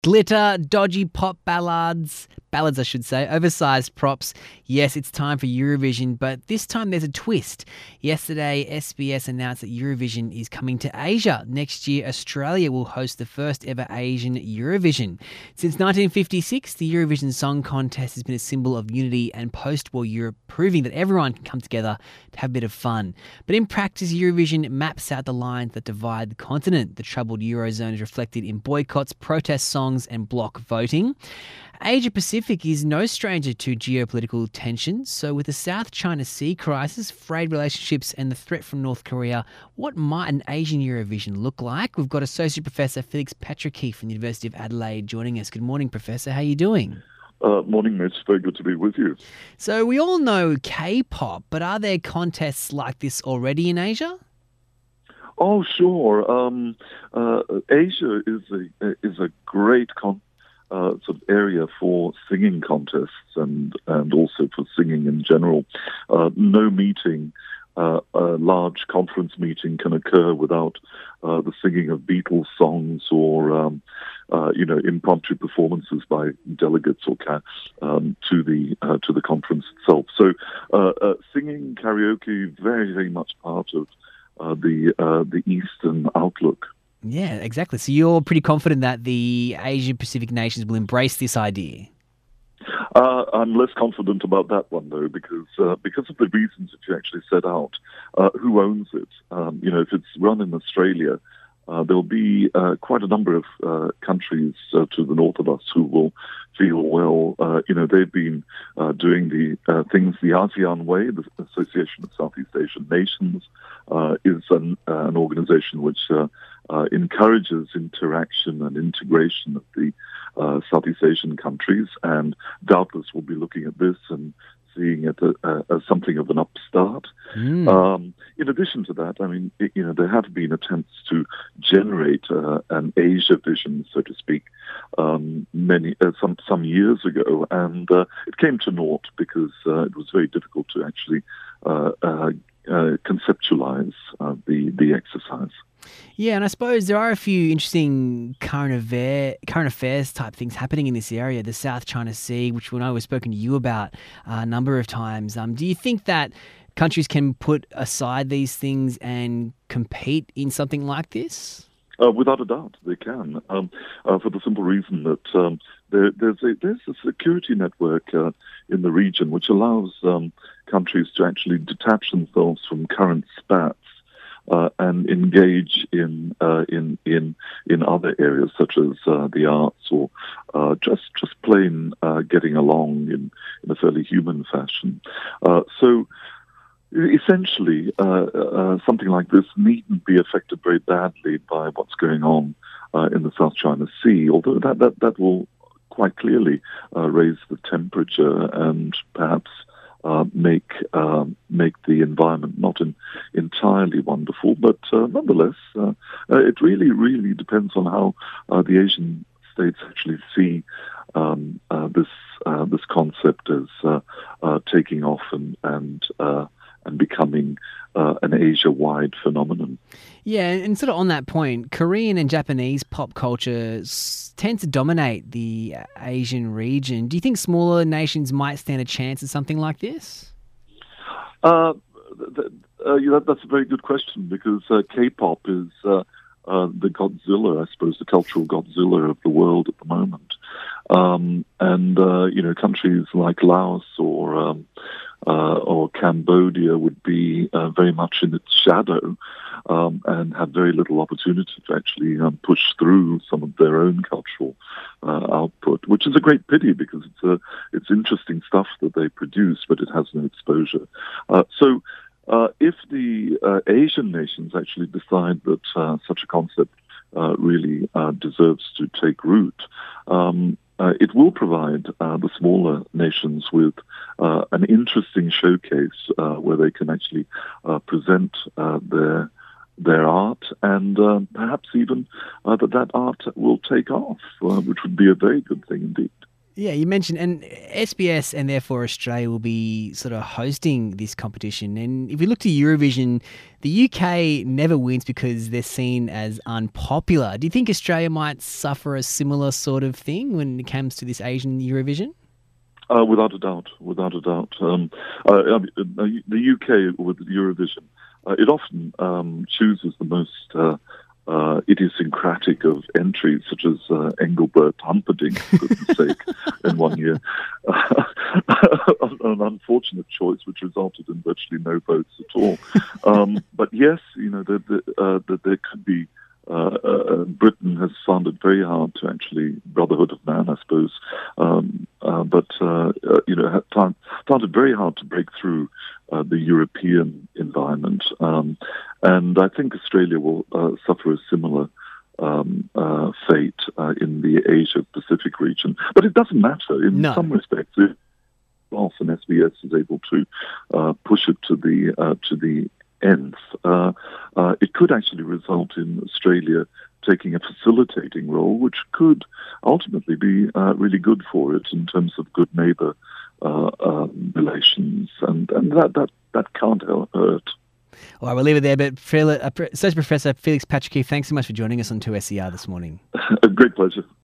Glitter, dodgy pop ballads, I should say, oversized props. Yes, it's time for Eurovision, but this time there's a twist. Yesterday, SBS announced that Eurovision is coming to Asia. Next year, Australia will host the first ever Asian Eurovision. Since 1956, the Eurovision Song Contest has been a symbol of unity and post-war Europe, proving that everyone can come together to have a bit of fun. But in practice, Eurovision maps out the lines that divide the continent. The troubled Eurozone is reflected in boycotts, protest songs, and bloc voting. Asia Pacific is no stranger to geopolitical tensions. So with the South China Sea crisis, frayed relationships and the threat from North Korea, what might an Asian Eurovision look like? We've got Associate Professor Felix Petrikey from the University of Adelaide joining us. Good morning, Professor. How are you doing? Morning, Mitch. Very good to be with you. So we all know K-pop, but are there contests like this already in Asia? Oh, sure. Asia is a great sort of area for singing contests and also for singing in general. No meeting, a large conference meeting, can occur without the singing of Beatles songs or impromptu performances by delegates or to the conference itself. So singing, karaoke, very, very much part of the Eastern outlook. Yeah, exactly. So you're pretty confident that the Asian Pacific nations will embrace this idea? I'm less confident about that one, though, because of the reasons that you actually set out. Who owns it? If it's run in Australia, there'll be quite a number of countries to the north of us who will feel, they've been doing the things the ASEAN way. The Association of Southeast Asian Nations is an organization which encourages interaction and integration of the Southeast Asian countries, and doubtless will be looking at this and seeing it as something of an upstart. In addition to that, there have been attempts to generate an Asia vision, so to speak, some years ago, and it came to naught because it was very difficult to actually conceptualize the exercise. Yeah, and I suppose there are a few interesting current affairs type things happening in this area, the South China Sea, which we know we've spoken to you about a number of times. Do you think that countries can put aside these things and compete in something like this? Without a doubt, they can, for the simple reason that there's a security network in the region which allows countries to actually detach themselves from current spats and engage in other areas such as the arts or just plain getting along in a fairly human fashion. So essentially, something like this needn't be affected very badly by what's going on in the South China Sea, although that will quite clearly raise the temperature and perhaps make the environment not entirely wonderful, but nonetheless, it really depends on how the Asian states actually see this concept as taking off and becoming an Asia-wide phenomenon. Yeah, and sort of on that point, Korean and Japanese pop culture tend to dominate the Asian region. Do you think smaller nations might stand a chance at something like this? That's a very good question, because K-pop is the Godzilla, I suppose, the cultural Godzilla of the world at the moment. Countries like Laos or Cambodia would be very much in its shadow and have very little opportunity to actually push through some of their own cultural output, which is a great pity because it's interesting stuff that they produce, but it has no exposure. So if the Asian nations actually decide that such a concept really deserves to take root, it will provide the smaller nations with an interesting showcase where they can actually present their art, and perhaps even that art will take off, which would be a very good thing indeed. Yeah, you mentioned, and SBS and therefore Australia will be sort of hosting this competition. And if we look to Eurovision, the UK never wins because they're seen as unpopular. Do you think Australia might suffer a similar sort of thing when it comes to this Asian Eurovision? Without a doubt, without a doubt. I mean, the UK with Eurovision, it often chooses the most idiosyncratic of entries, such as Engelbert Humperdinck, for goodness sake, in one year. An unfortunate choice which resulted in virtually no votes at all. But yes, there could be. Britain has found it very hard to actually Brotherhood of Man, I suppose, found it very hard to break through the European environment, and I think Australia will suffer a similar fate in the Asia Pacific region. But it doesn't matter in some respects. Often SBS is able to push it to the nth. It could actually result in Australia taking a facilitating role, which could ultimately be really good for it in terms of good neighbour relations, and that can't hurt. All right, we'll leave it there. But Associate Professor Felix Patrick, thanks so much for joining us on 2SER this morning. A great pleasure.